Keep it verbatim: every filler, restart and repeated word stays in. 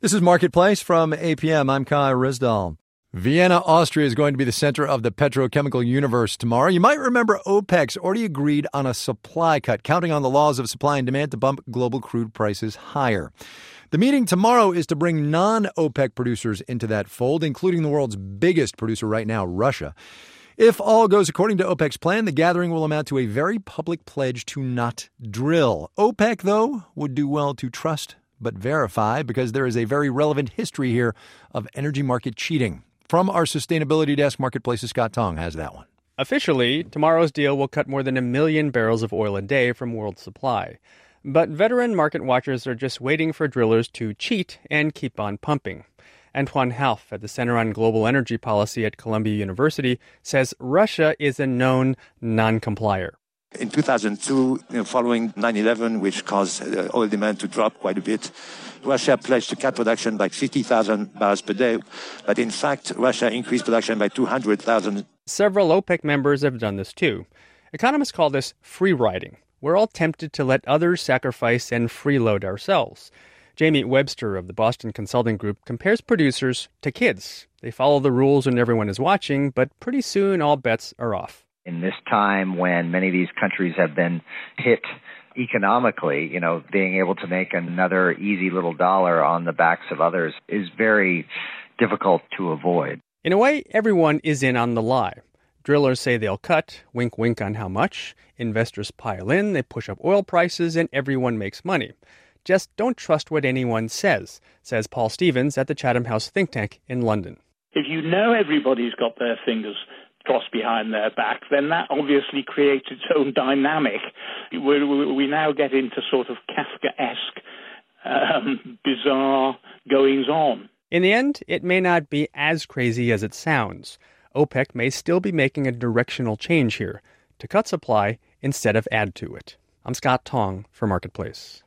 This is Marketplace from A P M. I'm Kai Rizdal. Vienna, Austria is going to be the center of the petrochemical universe tomorrow. You might remember OPEC's already agreed on a supply cut, counting on the laws of supply and demand to bump global crude prices higher. The meeting tomorrow is to bring non-OPEC producers into that fold, including the world's biggest producer right now, Russia. If all goes according to OPEC's plan, the gathering will amount to a very public pledge to not drill. OPEC, though, would do well to trust but verify, because there is a very relevant history here of energy market cheating. From our sustainability desk, Marketplace's Scott Tong has that one. Officially, tomorrow's deal will cut more than a million barrels of oil a day from world supply. But veteran market watchers are just waiting for drillers to cheat and keep on pumping. Antoine Half at the Center on Global Energy Policy at Columbia University says Russia is a known non-complier. In two thousand two, you know, following nine eleven, which caused uh, oil demand to drop quite a bit, Russia pledged to cut production by fifty thousand barrels per day. But in fact, Russia increased production by two hundred thousand. Several OPEC members have done this too. Economists call this free riding. We're all tempted to let others sacrifice and freeload ourselves. Jamie Webster of the Boston Consulting Group compares producers to kids. They follow the rules when everyone is watching, but pretty soon all bets are off. In this time when many of these countries have been hit economically, you know, being able to make another easy little dollar on the backs of others is very difficult to avoid. In a way, everyone is in on the lie. Drillers say they'll cut, wink wink on how much. Investors pile in, they push up oil prices, and everyone makes money. Just don't trust what anyone says, says Paul Stevens at the Chatham House think tank in London. If you know everybody's got their fingers crossed behind their back, then that obviously creates its own dynamic. We, we, we now get into sort of Kafkaesque, um, bizarre goings-on. In the end, it may not be as crazy as it sounds. OPEC may still be making a directional change here, to cut supply instead of add to it. I'm Scott Tong for Marketplace.